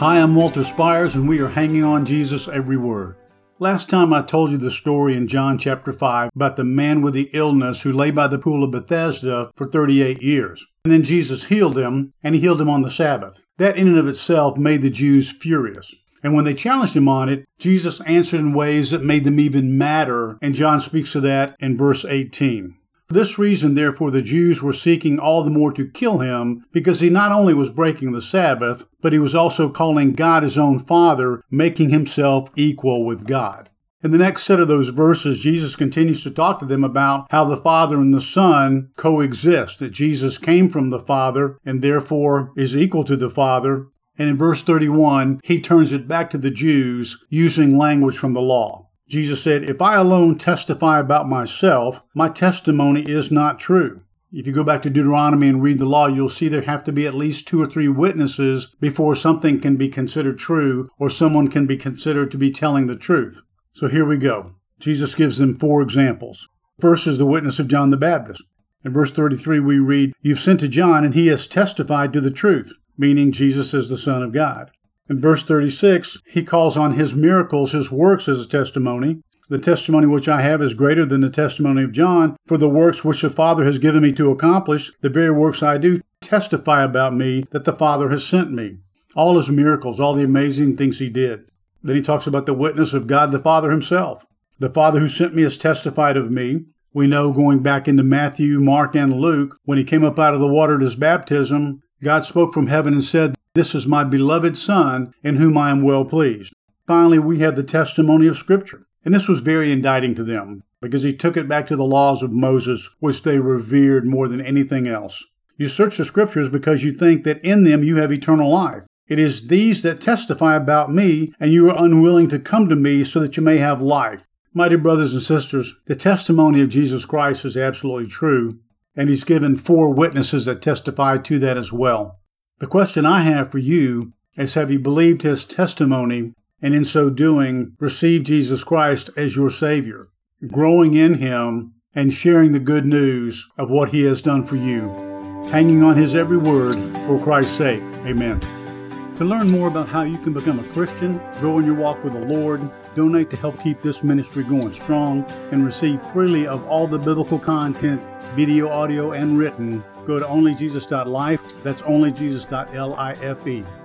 Hi, I'm Walter Spires, and we are hanging on Jesus every word. Last time I told you the story in John chapter 5 about the man with the illness who lay by the pool of Bethesda for 38 years. And then Jesus healed him, and he healed him on the Sabbath. That in and of itself made the Jews furious. And when they challenged him on it, Jesus answered in ways that made them even madder, and John speaks of that in verse 18. For this reason, therefore, the Jews were seeking all the more to kill him, because he not only was breaking the Sabbath, but he was also calling God his own Father, making himself equal with God. In the next set of those verses, Jesus continues to talk to them about how the Father and the Son coexist, that Jesus came from the Father and therefore is equal to the Father. And in verse 31, he turns it back to the Jews using language from the law. Jesus said, "If I alone testify about myself, my testimony is not true." If you go back to Deuteronomy and read the law, you'll see there have to be at least 2 or 3 witnesses before something can be considered true or someone can be considered to be telling the truth. So here we go. Jesus gives them 4 examples. First is the witness of John the Baptist. In verse 33 we read, "You've sent to John and he has testified to the truth," meaning Jesus is the Son of God. In verse 36, he calls on his miracles, his works, as a testimony. "The testimony which I have is greater than the testimony of John, for the works which the Father has given me to accomplish, the very works I do, testify about me that the Father has sent me." All his miracles, all the amazing things he did. Then he talks about the witness of God the Father himself. "The Father who sent me has testified of me." We know, going back into Matthew, Mark, and Luke, when he came up out of the water at his baptism, God spoke from heaven and said, "This is my beloved Son, in whom I am well pleased." Finally, we have the testimony of Scripture. And this was very indicting to them, because he took it back to the laws of Moses, which they revered more than anything else. You search the Scriptures because you think that in them you have eternal life. It is these that testify about me, and you are unwilling to come to me so that you may have life. My dear brothers and sisters, the testimony of Jesus Christ is absolutely true, and he's given 4 witnesses that testify to that as well. The question I have for you is, have you believed his testimony, and in so doing, received Jesus Christ as your Savior, growing in him and sharing the good news of what he has done for you, hanging on his every word for Christ's sake? Amen. To learn more about how you can become a Christian, grow in your walk with the Lord, donate to help keep this ministry going strong, and receive freely of all the biblical content, video, audio, and written, go to onlyjesus.life. That's onlyjesus.life.